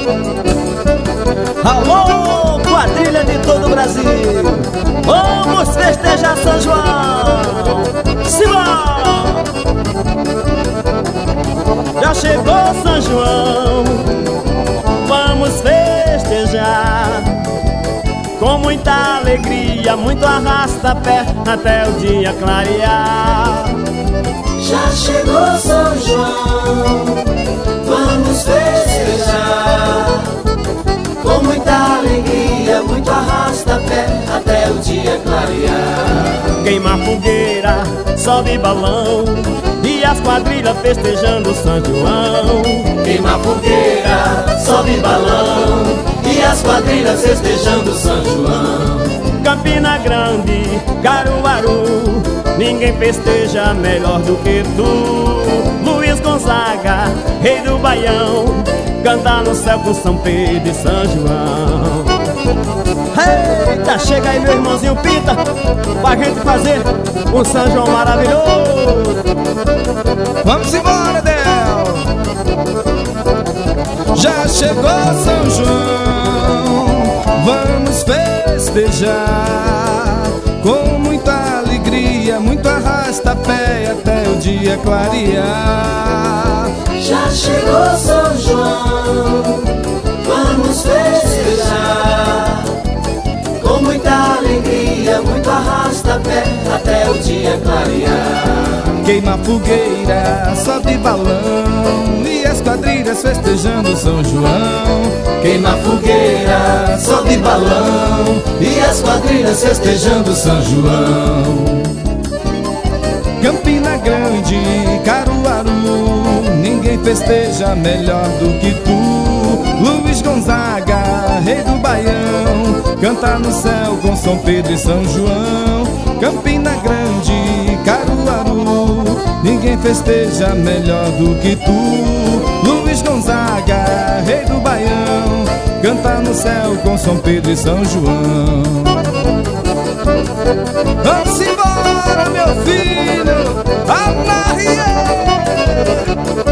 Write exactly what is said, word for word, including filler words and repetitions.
Alô, quadrilha de todo o Brasil, vamos festejar São João. Simão! Já chegou São João, vamos festejar com muita alegria, muito arrasta-pé até o dia clarear. Já chegou São João, vamos festejar com muita alegria, muito arrasta-pé até o dia clarear. Queima fogueira, sobe balão e as quadrilhas festejando São João. Queima fogueira, sobe balão e as quadrilhas festejando São João. Campina Grande, Caruaru, ninguém festeja melhor do que tu. Luiz Gonzaga, rei do Baião, canta no céu com São Pedro e São João. Eita, chega aí meu irmãozinho Pita, pra gente fazer um São João maravilhoso. Vamos embora, Del! Já chegou São João, vamos festejar com muita alegria, muito arrasta-pé até o dia clarear. Já chegou São João, vamos festejar com muita alegria, muito arrasta-pé até o dia clarear. Queima fogueira, sobe balão e as quadrilhas festejando São João. Queima fogueira, sobe balão e as quadrilhas festejando São João. Campina Grande, Caruaru, ninguém festeja melhor do que tu. Luiz Gonzaga, rei do Baião, canta no céu com São Pedro e São João. Campina Grande, Caruaru, ninguém festeja melhor do que tu. Luiz Gonzaga, rei do Baião, canta no céu com São Pedro e São João. Vamos embora, meu filho, Anarie!